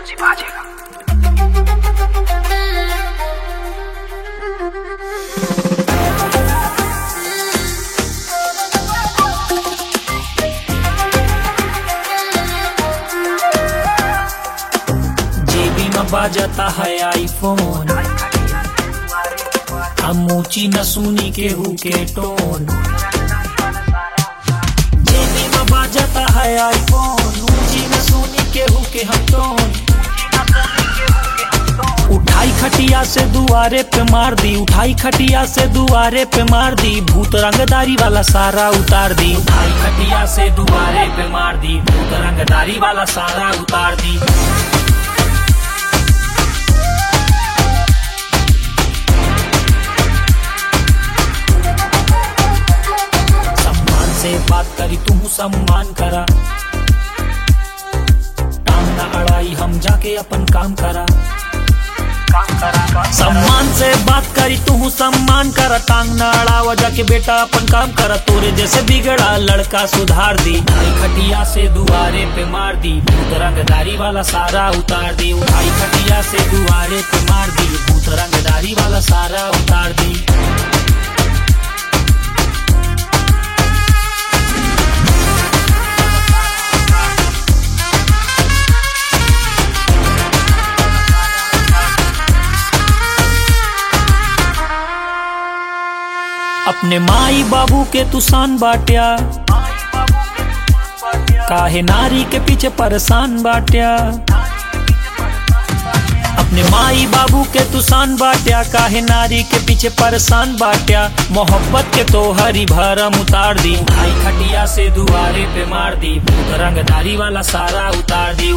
Exclusive आ जाएगा। जेबी में बाजता है आईफोन, हम ऊंची न सुनी केहू के टोन। जेबी में बाजता है आईफोन, ऊंची न सुनी केहू के हम टोन। उठाई खटिया से दुआरे पे मार दी, उठाई खटिया से दुआरे पे मार दी, भूत रंगदारी वाला सारा उतार दी। उठाई खटिया से दुआरे पे मार दी, भूत रंगदारी वाला सारा उतार दी। सम्मान से बात करी तू सम्मान करा, टांग ना अड़ाई हम जाके अपन काम करा। सम्मान से बात करी तू सम्मान करा, टांग ना अड़ावा जाके बेटा अपन काम करा। तोरे जैसे बिगड़ा लड़का सुधार दी, उठाई खटिया से दुआरे पे मार दी, भूत रंगदारी वाला सारा उतार दी। उठाई खटिया से दुआरे पे मार दी, भूत रंगदारी वाला सारा उतार दी। अपने माई बाबू के तू शान बाट्या, काहे नारी के पीछे परेशान बाट्या। अपने माई बाबू के तू शान बाट्या, काहे नारी के पीछे परेशान बाट्या। मोहब्बत के तो हरी भरम उतार दी, उठाई खटिया से दुआरे पे मार दी, भूत रंगदारी वाला सारा उतार दी।